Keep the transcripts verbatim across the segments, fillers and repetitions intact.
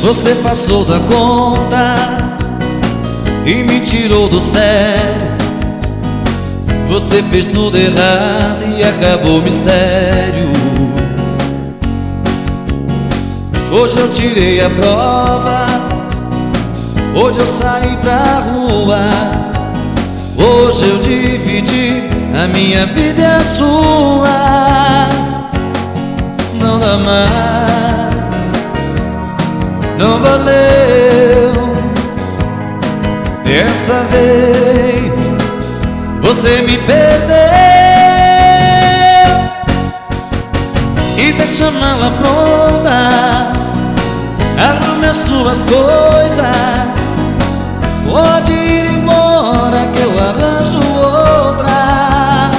Você passou da conta e me tirou do sério. Você fez tudo errado e acabou o mistério. Hoje eu tirei a prova, hoje eu saí pra rua, hoje eu dividi a minha vida e a sua. Não dá mais, não valeu. Dessa vez você me perdeu e deixa a mala pronta, arrume as suas coisas, pode ir embora que eu arranjo outra.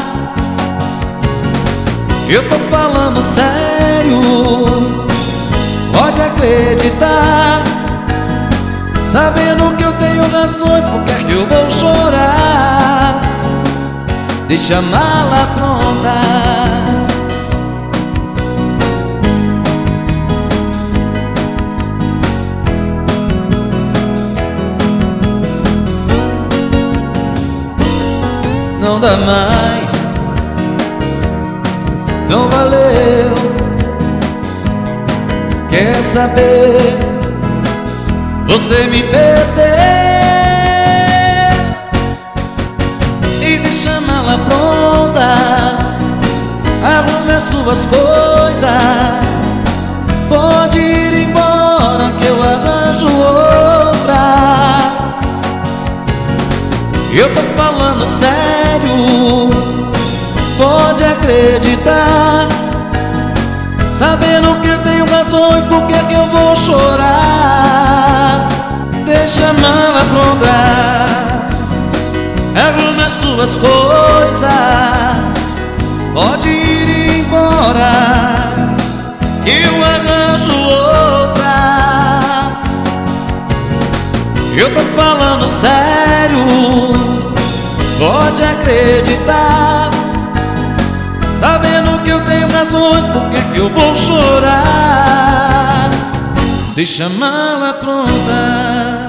Eu tô falando sério, pode acreditar, sabendo que eu tenho razões, por que é que eu vou chorar? Deixa a mala pronta. Não dá mais, não valeu. Quer saber? Você me perdeu e deixa a mala pronta, arrume as suas coisas, pode ir embora que eu arranjo outra. Eu tô falando sério, pode acreditar, sabendo que eu tenho razões, por que é que eu vou chorar? Deixa a mala pronta, arrume as suas coisas, pode ir embora que eu arranjo outra. Eu tô falando sério, pode acreditar, sabendo que eu tenho razões, por que é que eu vou chorar? Deixa a mala pronta.